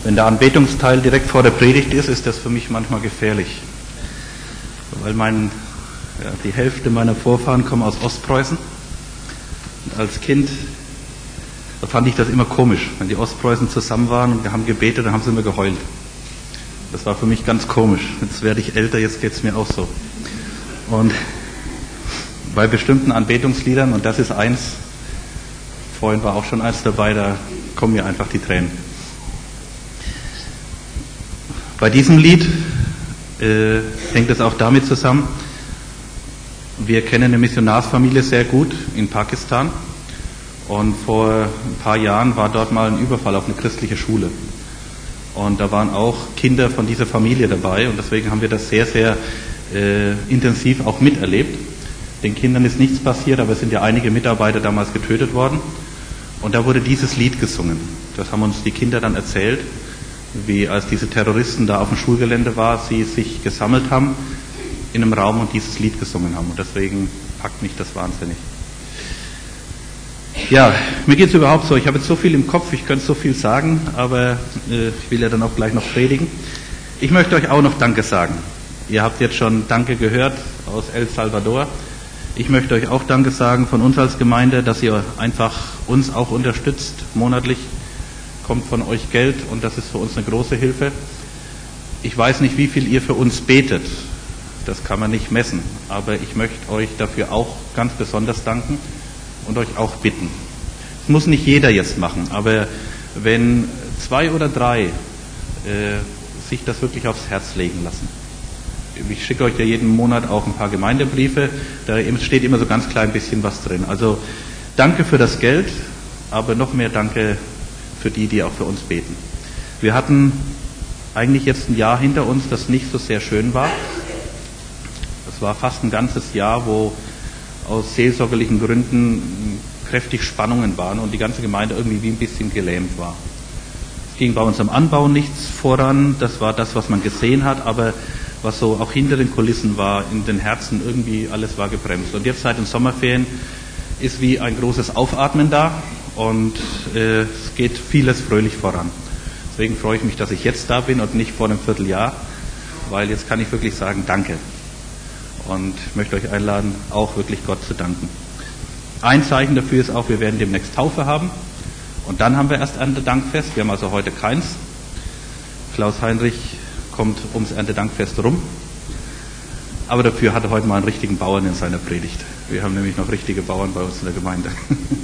Wenn der Anbetungsteil direkt vor der Predigt ist, ist das für mich manchmal gefährlich. Weil die Hälfte meiner Vorfahren kommen aus Ostpreußen. Und als Kind, da fand ich das immer komisch. Wenn die Ostpreußen zusammen waren und wir haben gebetet, dann haben sie immer geheult. Das war für mich ganz komisch. Jetzt werde ich älter, jetzt geht es mir auch so. Und bei bestimmten Anbetungsliedern, und das ist eins, vorhin war auch schon eins dabei, da kommen mir einfach die Tränen. Bei diesem Lied hängt es auch damit zusammen, wir kennen eine Missionarsfamilie sehr gut in Pakistan und vor ein paar Jahren war dort mal ein Überfall auf eine christliche Schule. Und da waren auch Kinder von dieser Familie dabei und deswegen haben wir das sehr, sehr intensiv auch miterlebt. Den Kindern ist nichts passiert, aber es sind ja einige Mitarbeiter damals getötet worden. Und da wurde dieses Lied gesungen. Das haben uns die Kinder dann erzählt, wie als diese Terroristen da auf dem Schulgelände waren, sie sich gesammelt haben in einem Raum und dieses Lied gesungen haben. Und deswegen packt mich das wahnsinnig. Ja, mir geht es überhaupt so. Ich habe jetzt so viel im Kopf, ich könnte so viel sagen, aber ich will ja dann auch gleich noch predigen. Ich möchte euch auch noch Danke sagen. Ihr habt jetzt schon Danke gehört aus El Salvador. Ich möchte euch auch Danke sagen von uns als Gemeinde, dass ihr einfach uns auch unterstützt, monatlich kommt von euch Geld und das ist für uns eine große Hilfe. Ich weiß nicht, wie viel ihr für uns betet, das kann man nicht messen, aber ich möchte euch dafür auch ganz besonders danken und euch auch bitten. Das muss nicht jeder jetzt machen, aber wenn 2 oder 3 sich das wirklich aufs Herz legen lassen. Ich schicke euch ja jeden Monat auch ein paar Gemeindebriefe, da steht immer so ganz klein bisschen was drin. Also danke für das Geld, aber noch mehr danke für die auch für uns beten. Wir hatten eigentlich jetzt ein Jahr hinter uns, das nicht so sehr schön war. Das war fast ein ganzes Jahr, wo aus seelsorgerlichen Gründen kräftig Spannungen waren und die ganze Gemeinde irgendwie wie ein bisschen gelähmt war. Es ging bei uns am Anbau nichts voran, das war das, was man gesehen hat, aber was so auch hinter den Kulissen war, in den Herzen irgendwie, alles war gebremst. Und jetzt seit den Sommerferien ist wie ein großes Aufatmen da und es geht vieles fröhlich voran. Deswegen freue ich mich, dass ich jetzt da bin und nicht vor einem Vierteljahr, weil jetzt kann ich wirklich sagen, danke. Und ich möchte euch einladen, auch wirklich Gott zu danken. Ein Zeichen dafür ist auch, wir werden demnächst Taufe haben und dann haben wir erst Erntedankfest. Wir haben also heute keins. Klaus Heinrich kommt ums Erntedankfest rum. Aber dafür hat er heute mal einen richtigen Bauern in seiner Predigt. Wir haben nämlich noch richtige Bauern bei uns in der Gemeinde.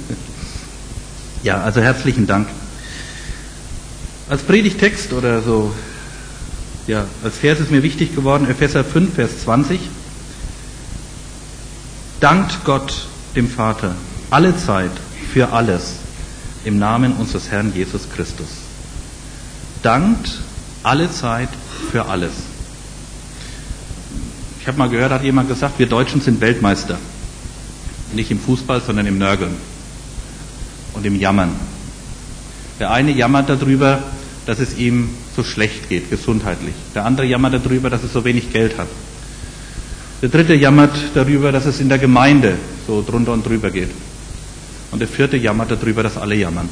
Ja, also herzlichen Dank. Als Predigtext oder so, ja, als Vers ist mir wichtig geworden, Epheser 5, Vers 20. Dankt Gott, dem Vater, alle Zeit für alles im Namen unseres Herrn Jesus Christus. Dankt alle Zeit für alles. Ich habe mal gehört, hat jemand gesagt, wir Deutschen sind Weltmeister. Nicht im Fußball, sondern im Nörgeln und im Jammern. Der eine jammert darüber, dass es ihm so schlecht geht, gesundheitlich. Der andere jammert darüber, dass er so wenig Geld hat. Der dritte jammert darüber, dass es in der Gemeinde so drunter und drüber geht. Und der vierte jammert darüber, dass alle jammern.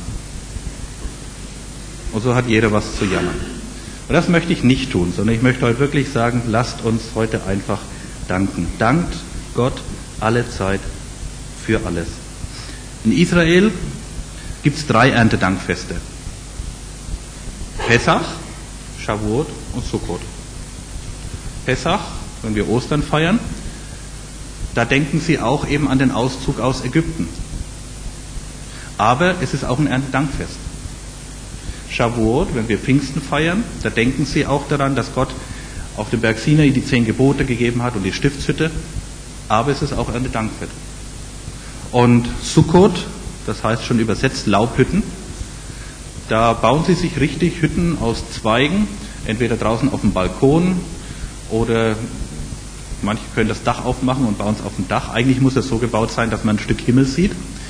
Und so hat jeder was zu jammern. Und das möchte ich nicht tun, sondern ich möchte euch wirklich sagen, lasst uns heute einfach danken. Dankt Gott alle Zeit für alles. In Israel gibt es 3 Erntedankfeste. Pessach, Shavuot und Sukkot. Pessach, wenn wir Ostern feiern, da denken sie auch eben an den Auszug aus Ägypten. Aber es ist auch ein Erntedankfest. Shavuot, wenn wir Pfingsten feiern, da denken sie auch daran, dass Gott auf dem Berg Sinai die 10 Gebote gegeben hat und die Stiftshütte, aber es ist auch Erntedankfest. Und Sukkot, das heißt schon übersetzt Laubhütten, da bauen sie sich richtig Hütten aus Zweigen, entweder draußen auf dem Balkon oder manche können das Dach aufmachen und bauen es auf dem Dach. Eigentlich muss es so gebaut sein, dass man ein Stück Himmel sieht.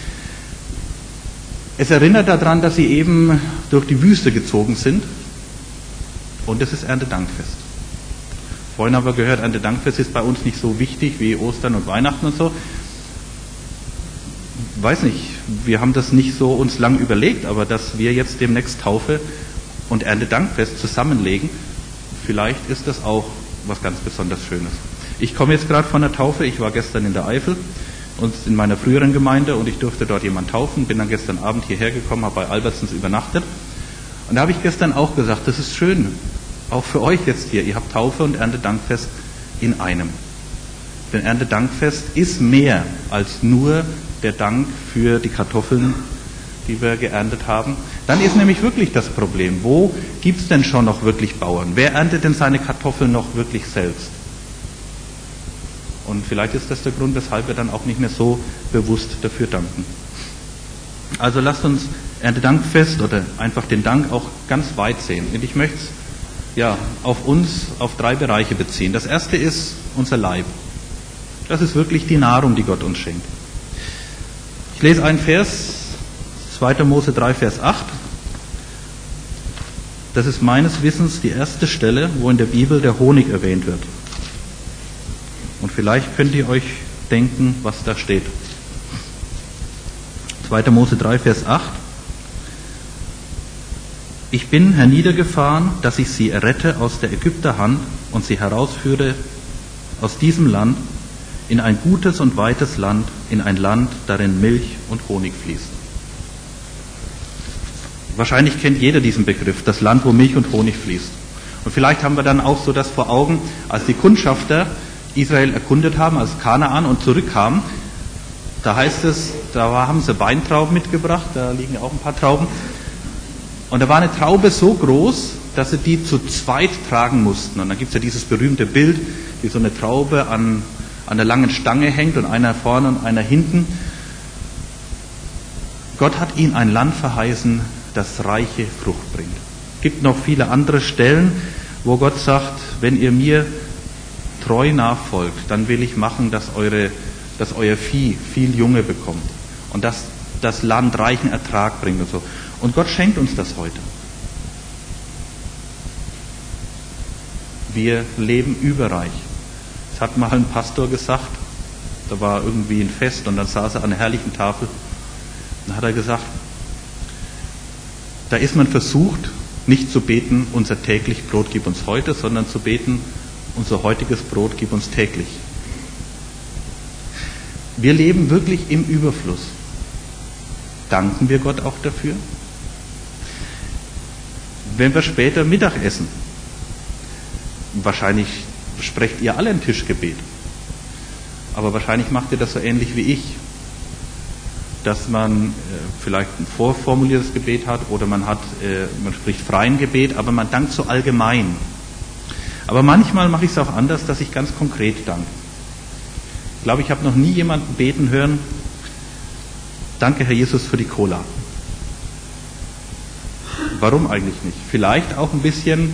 Es erinnert daran, dass sie eben durch die Wüste gezogen sind und es ist Erntedankfest. Vorhin haben wir gehört, Erntedankfest ist bei uns nicht so wichtig wie Ostern und Weihnachten und so. Weiß nicht, wir haben das nicht so uns lang überlegt, aber dass wir jetzt demnächst Taufe und Erntedankfest zusammenlegen, vielleicht ist das auch was ganz besonders Schönes. Ich komme jetzt gerade von der Taufe, ich war gestern in der Eifel und in meiner früheren Gemeinde und ich durfte dort jemanden taufen, bin dann gestern Abend hierher gekommen, habe bei Albertsons übernachtet und da habe ich gestern auch gesagt, das ist schön, auch für euch jetzt hier, ihr habt Taufe und Erntedankfest in einem. Denn Erntedankfest ist mehr als nur der Dank für die Kartoffeln, die wir geerntet haben. Dann ist nämlich wirklich das Problem, wo gibt es denn schon noch wirklich Bauern? Wer erntet denn seine Kartoffeln noch wirklich selbst? Und vielleicht ist das der Grund, weshalb wir dann auch nicht mehr so bewusst dafür danken. Also lasst uns Erntedankfest oder einfach den Dank auch ganz weit sehen. Und ich möchte es auf uns, auf 3 Bereiche beziehen. Das erste ist unser Leib. Das ist wirklich die Nahrung, die Gott uns schenkt. Ich lese einen Vers, 2. Mose 3, Vers 8. Das ist meines Wissens die erste Stelle, wo in der Bibel der Honig erwähnt wird. Und vielleicht könnt ihr euch denken, was da steht. 2. Mose 3, Vers 8. Ich bin herniedergefahren, dass ich sie errette aus der Ägypterhand und sie herausführe aus diesem Land in ein gutes und weites Land, in ein Land, darin Milch und Honig fließt. Wahrscheinlich kennt jeder diesen Begriff, das Land, wo Milch und Honig fließt. Und vielleicht haben wir dann auch so das vor Augen, als die Kundschafter Israel erkundet haben, als Kanaan und zurückkamen, da heißt es, da haben sie Weintrauben mitgebracht, da liegen ja auch ein paar Trauben. Und da war eine Traube so groß, dass sie die zu zweit tragen mussten. Und dann gibt es ja dieses berühmte Bild, wie so eine Traube an der langen Stange hängt und einer vorne und einer hinten. Gott hat ihnen ein Land verheißen, das reiche Frucht bringt. Es gibt noch viele andere Stellen, wo Gott sagt, wenn ihr mir treu nachfolgt, dann will ich machen, dass euer Vieh viel Junge bekommt und dass das Land reichen Ertrag bringt und so. Und Gott schenkt uns das heute. Wir leben überreich. Es hat mal ein Pastor gesagt, da war irgendwie ein Fest und dann saß er an einer herrlichen Tafel. Dann hat er gesagt, da ist man versucht, nicht zu beten, unser täglich Brot gib uns heute, sondern zu beten, unser heutiges Brot gib uns täglich. Wir leben wirklich im Überfluss. Danken wir Gott auch dafür? Wenn wir später Mittag essen, wahrscheinlich sprecht ihr alle ein Tischgebet, aber wahrscheinlich macht ihr das so ähnlich wie ich, dass man vielleicht ein vorformuliertes Gebet hat oder man spricht freien Gebet, aber man dankt so allgemein. Aber manchmal mache ich es auch anders, dass ich ganz konkret danke. Ich glaube, ich habe noch nie jemanden beten hören, danke Herr Jesus für die Cola. Warum eigentlich nicht? Vielleicht auch ein bisschen,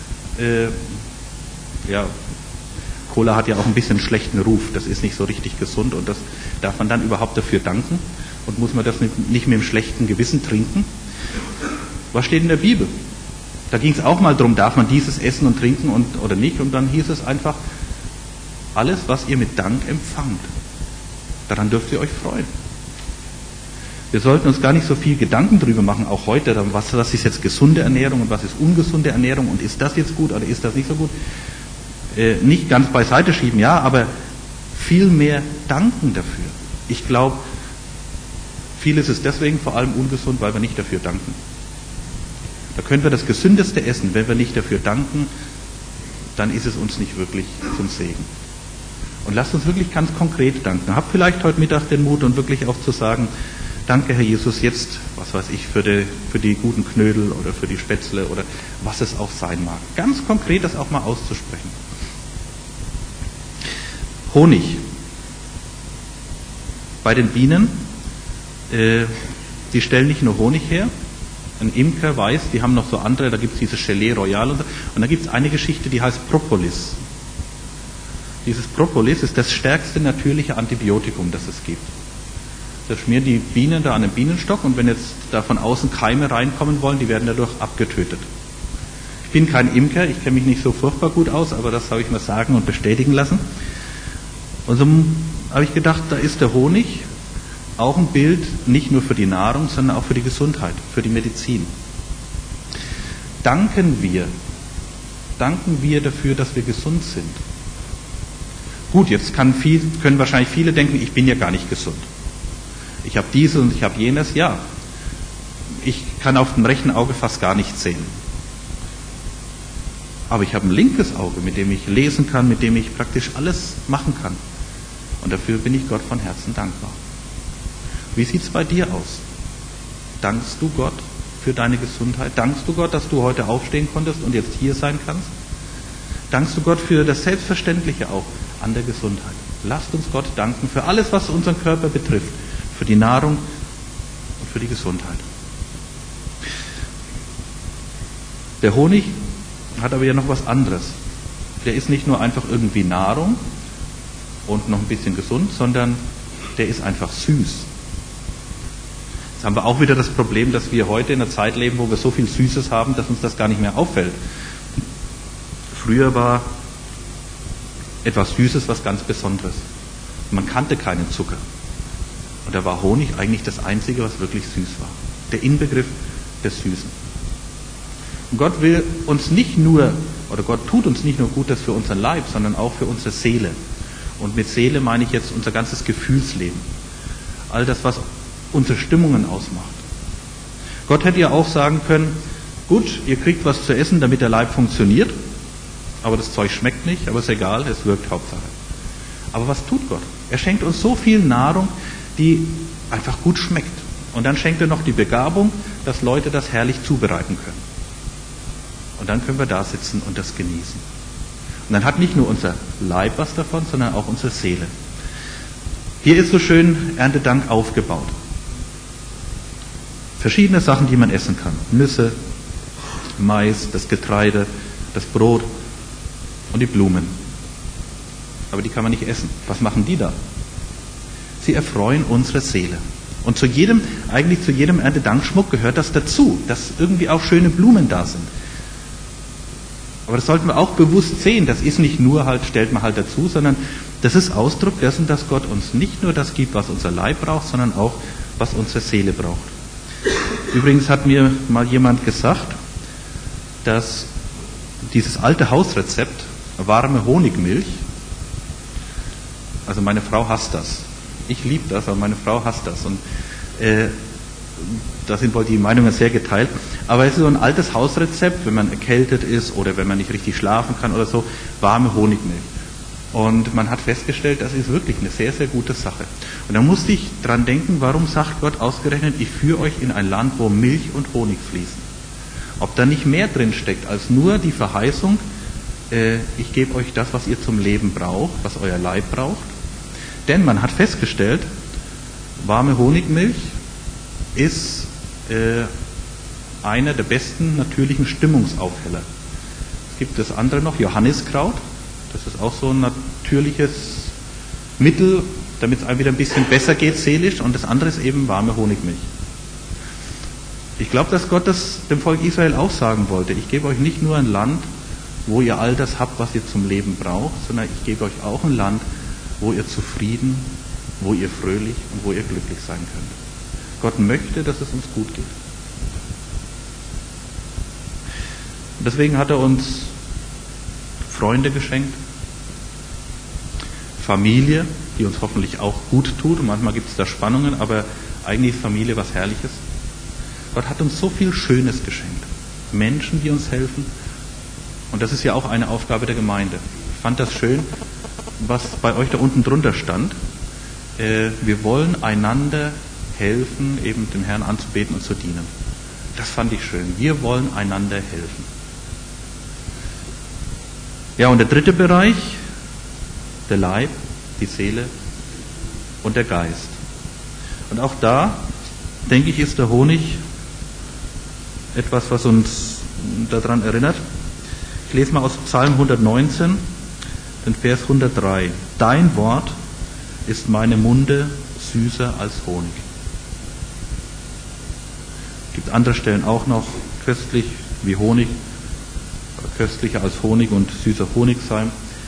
Cola hat ja auch ein bisschen einen schlechten Ruf, das ist nicht so richtig gesund und das darf man dann überhaupt dafür danken und muss man das nicht mit dem schlechten Gewissen trinken? Was steht in der Bibel? Da ging es auch mal darum, darf man dieses essen und trinken oder nicht, und dann hieß es einfach, alles, was ihr mit Dank empfangt, daran dürft ihr euch freuen. Wir sollten uns gar nicht so viel Gedanken drüber machen, auch heute, was ist jetzt gesunde Ernährung und was ist ungesunde Ernährung und ist das jetzt gut oder ist das nicht so gut. Nicht ganz beiseite schieben, ja, aber viel mehr danken dafür. Ich glaube, vieles ist deswegen vor allem ungesund, weil wir nicht dafür danken. Da können wir das Gesündeste essen, wenn wir nicht dafür danken, dann ist es uns nicht wirklich zum Segen. Und lasst uns wirklich ganz konkret danken. Habt vielleicht heute Mittag den Mut und wirklich auch zu sagen, danke Herr Jesus, jetzt, was weiß ich, für die guten Knödel oder für die Spätzle oder was es auch sein mag. Ganz konkret das auch mal auszusprechen. Honig. Bei den Bienen, die stellen nicht nur Honig her. Ein Imker weiß, die haben noch so andere, da gibt es dieses Gelee Royal und so. Und da gibt es eine Geschichte, die heißt Propolis. Dieses Propolis ist das stärkste natürliche Antibiotikum, das es gibt. Da schmieren die Bienen da an den Bienenstock und wenn jetzt da von außen Keime reinkommen wollen, die werden dadurch abgetötet. Ich bin kein Imker, ich kenne mich nicht so furchtbar gut aus, aber das habe ich mir sagen und bestätigen lassen. Und so habe ich gedacht, da ist der Honig auch ein Bild, nicht nur für die Nahrung, sondern auch für die Gesundheit, für die Medizin. danken wir dafür, dass wir gesund sind. Gut, jetzt können wahrscheinlich viele denken, ich bin ja gar nicht gesund. Ich habe dieses und ich habe jenes. Ja, ich kann auf dem rechten Auge fast gar nicht sehen. Aber ich habe ein linkes Auge, mit dem ich lesen kann, mit dem ich praktisch alles machen kann. Und dafür bin ich Gott von Herzen dankbar. Wie sieht es bei dir aus? Dankst du Gott für deine Gesundheit? Dankst du Gott, dass du heute aufstehen konntest und jetzt hier sein kannst? Dankst du Gott für das Selbstverständliche auch an der Gesundheit? Lasst uns Gott danken für alles, was unseren Körper betrifft, für die Nahrung und für die Gesundheit. Der Honig hat aber ja noch was anderes. Der ist nicht nur einfach irgendwie Nahrung und noch ein bisschen gesund, sondern der ist einfach süß. Jetzt haben wir auch wieder das Problem, dass wir heute in einer Zeit leben, wo wir so viel Süßes haben, dass uns das gar nicht mehr auffällt. Früher war etwas Süßes was ganz Besonderes. Man kannte keinen Zucker. Und da war Honig eigentlich das Einzige, was wirklich süß war. Der Inbegriff des Süßen. Und Gott will uns nicht nur, oder Gott tut uns nicht nur Gutes für unseren Leib, sondern auch für unsere Seele. Und mit Seele meine ich jetzt unser ganzes Gefühlsleben. All das, was unsere Stimmungen ausmacht. Gott hätte ja auch sagen können, gut, ihr kriegt was zu essen, damit der Leib funktioniert, aber das Zeug schmeckt nicht, aber ist egal, es wirkt Hauptsache. Aber was tut Gott? Er schenkt uns so viel Nahrung, die einfach gut schmeckt. Und dann schenkt er noch die Begabung, dass Leute das herrlich zubereiten können. Und dann können wir da sitzen und das genießen. Und dann hat nicht nur unser Leib was davon, sondern auch unsere Seele. Hier ist so schön Erntedank aufgebaut. Verschiedene Sachen, die man essen kann. Nüsse, Mais, das Getreide, das Brot und die Blumen. Aber die kann man nicht essen. Was machen die da? Sie erfreuen unsere Seele. Und eigentlich zu jedem Erntedankschmuck gehört das dazu, dass irgendwie auch schöne Blumen da sind. Aber das sollten wir auch bewusst sehen. Das ist nicht nur stellt man halt dazu, sondern das ist Ausdruck dessen, dass Gott uns nicht nur das gibt, was unser Leib braucht, sondern auch, was unsere Seele braucht. Übrigens hat mir mal jemand gesagt, dass dieses alte Hausrezept, warme Honigmilch, also meine Frau hasst das. Ich liebe das, aber meine Frau hasst das. Und da sind wohl die Meinungen sehr geteilt. Aber es ist so ein altes Hausrezept, wenn man erkältet ist oder wenn man nicht richtig schlafen kann oder so, warme Honigmilch. Und man hat festgestellt, das ist wirklich eine sehr, sehr gute Sache. Und da musste ich dran denken, warum sagt Gott ausgerechnet, ich führe euch in ein Land, wo Milch und Honig fließen. Ob da nicht mehr drin steckt, als nur die Verheißung, ich gebe euch das, was ihr zum Leben braucht, was euer Leib braucht. Denn man hat festgestellt, warme Honigmilch ist einer der besten natürlichen Stimmungsaufheller. Es gibt das andere noch, Johanniskraut. Das ist auch so ein natürliches Mittel, damit es einem wieder ein bisschen besser geht seelisch. Und das andere ist eben warme Honigmilch. Ich glaube, dass Gott das dem Volk Israel auch sagen wollte. Ich gebe euch nicht nur ein Land, wo ihr all das habt, was ihr zum Leben braucht, sondern ich gebe euch auch ein Land, wo ihr zufrieden, wo ihr fröhlich und wo ihr glücklich sein könnt. Gott möchte, dass es uns gut geht. Und deswegen hat er uns Freunde geschenkt, Familie, die uns hoffentlich auch gut tut. Und manchmal gibt es da Spannungen, aber eigentlich ist Familie was Herrliches. Gott hat uns so viel Schönes geschenkt. Menschen, die uns helfen. Und das ist ja auch eine Aufgabe der Gemeinde. Ich fand das schön, was bei euch da unten drunter stand. Wir wollen einander helfen, eben dem Herrn anzubeten und zu dienen. Das fand ich schön. Wir wollen einander helfen. Ja, und der dritte Bereich, der Leib, die Seele und der Geist. Und auch da, denke ich, ist der Honig etwas, was uns daran erinnert. Ich lese mal aus Psalm 119, den Vers 103. Dein Wort ist meinem Munde süßer als Honig. Es gibt andere Stellen auch noch, köstlich wie Honig, köstlicher als Honig und süßer Honig sein.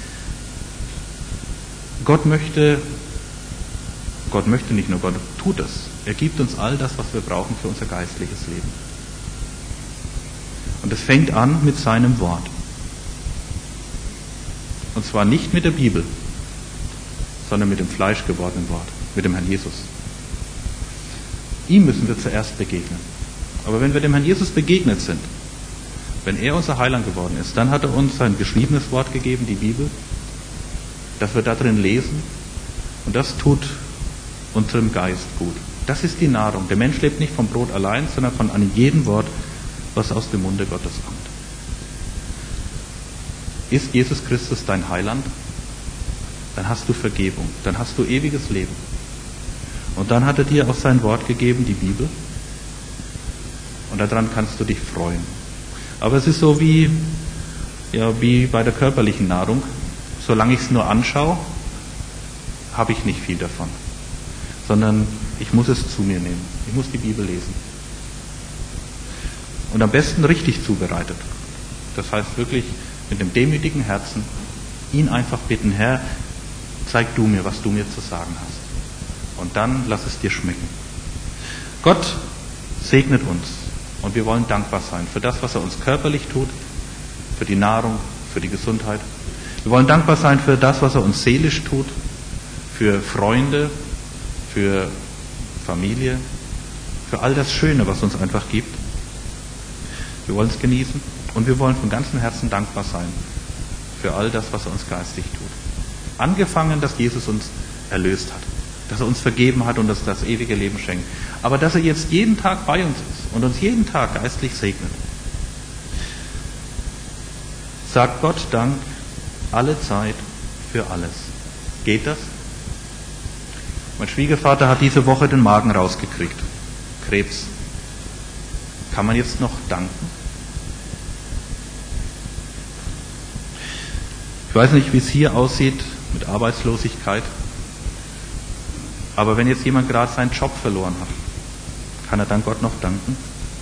Gott möchte nicht nur, Gott tut es. Er gibt uns all das, was wir brauchen für unser geistliches Leben. Und es fängt an mit seinem Wort. Und zwar nicht mit der Bibel, sondern mit dem fleischgewordenen Wort, mit dem Herrn Jesus. Ihm müssen wir zuerst begegnen. Aber wenn wir dem Herrn Jesus begegnet sind, wenn er unser Heiland geworden ist, dann hat er uns sein geschriebenes Wort gegeben, die Bibel, dass wir da drin lesen. Und das tut unserem Geist gut. Das ist die Nahrung. Der Mensch lebt nicht vom Brot allein, sondern von an jedem Wort, was aus dem Munde Gottes kommt. Ist Jesus Christus dein Heiland? Dann hast du Vergebung, dann hast du ewiges Leben. Und dann hat er dir auch sein Wort gegeben, die Bibel. Und daran kannst du dich freuen. Aber es ist so wie bei der körperlichen Nahrung. Solange ich es nur anschaue, habe ich nicht viel davon. Sondern ich muss es zu mir nehmen. Ich muss die Bibel lesen. Und am besten richtig zubereitet. Das heißt wirklich mit einem demütigen Herzen ihn einfach bitten, Herr, zeig du mir, was du mir zu sagen hast. Und dann lass es dir schmecken. Gott segnet uns. Und wir wollen dankbar sein für das, was er uns körperlich tut, für die Nahrung, für die Gesundheit. Wir wollen dankbar sein für das, was er uns seelisch tut, für Freunde, für Familie, für all das Schöne, was uns einfach gibt. Wir wollen es genießen und wir wollen von ganzem Herzen dankbar sein für all das, was er uns geistig tut. Angefangen, dass Jesus uns erlöst hat, dass er uns vergeben hat und uns das ewige Leben schenkt. Aber dass er jetzt jeden Tag bei uns ist und uns jeden Tag geistlich segnet. Sagt Gott Dank alle Zeit für alles. Geht das? Mein Schwiegervater hat diese Woche den Magen rausgekriegt. Krebs. Kann man jetzt noch danken? Ich weiß nicht, wie es hier aussieht mit Arbeitslosigkeit. Aber wenn jetzt jemand gerade seinen Job verloren hat, kann er dann Gott noch danken?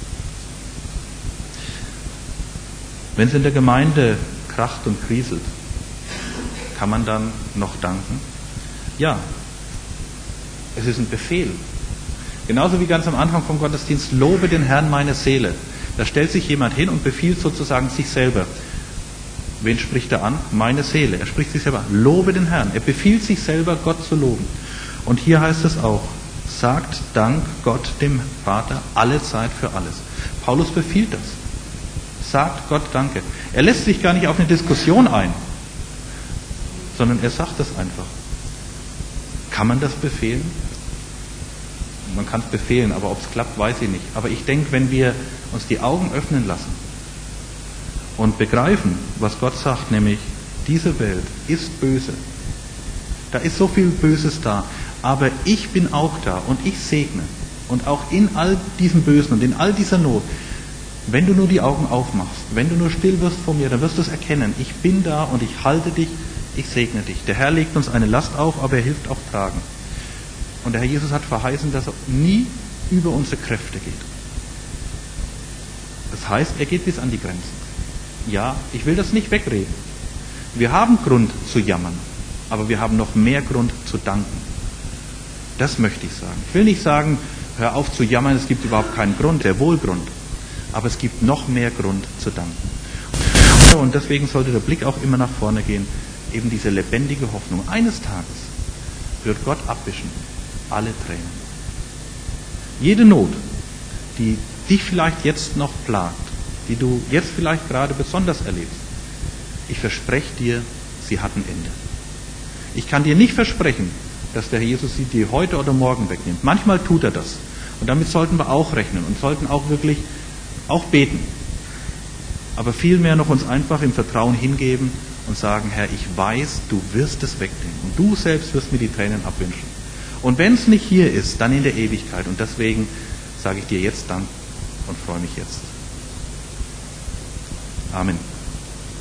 Wenn es in der Gemeinde kracht und kriselt, kann man dann noch danken? Ja, es ist ein Befehl. Genauso wie ganz am Anfang vom Gottesdienst, lobe den Herrn meine Seele. Da stellt sich jemand hin und befiehlt sozusagen sich selber. Wen spricht er an? Meine Seele. Er spricht sich selber an. Lobe den Herrn. Er befiehlt sich selber, Gott zu loben. Und hier heißt es auch, sagt Dank Gott dem Vater alle Zeit für alles. Paulus befiehlt das. Sagt Gott Danke. Er lässt sich gar nicht auf eine Diskussion ein, sondern er sagt das einfach. Kann man das befehlen? Man kann es befehlen, aber ob es klappt, weiß ich nicht. Aber ich denke, wenn wir uns die Augen öffnen lassen und begreifen, was Gott sagt, nämlich, diese Welt ist böse. Da ist so viel Böses da. Aber ich bin auch da und ich segne. Und auch in all diesem Bösen und in all dieser Not, wenn du nur die Augen aufmachst, wenn du nur still wirst vor mir, dann wirst du es erkennen. Ich bin da und ich halte dich, ich segne dich. Der Herr legt uns eine Last auf, aber er hilft auch tragen. Und der Herr Jesus hat verheißen, dass er nie über unsere Kräfte geht. Das heißt, er geht bis an die Grenzen. Ja, ich will das nicht wegreden. Wir haben Grund zu jammern, aber wir haben noch mehr Grund zu danken. Das möchte ich sagen. Ich will nicht sagen, hör auf zu jammern, es gibt überhaupt keinen Grund, sehr wohl Grund. Aber es gibt noch mehr Grund zu danken. Und deswegen sollte der Blick auch immer nach vorne gehen, eben diese lebendige Hoffnung. Eines Tages wird Gott abwischen alle Tränen. Jede Not, die dich vielleicht jetzt noch plagt, die du jetzt vielleicht gerade besonders erlebst, ich verspreche dir, sie hat ein Ende. Ich kann dir nicht versprechen, dass der Herr Jesus sie dir heute oder morgen wegnimmt. Manchmal tut er das. Und damit sollten wir auch rechnen und sollten auch wirklich auch beten. Aber vielmehr noch uns einfach im Vertrauen hingeben und sagen, Herr, ich weiß, du wirst es wegnehmen. Und du selbst wirst mir die Tränen abwischen. Und wenn es nicht hier ist, dann in der Ewigkeit. Und deswegen sage ich dir jetzt Dank und freue mich jetzt. Amen.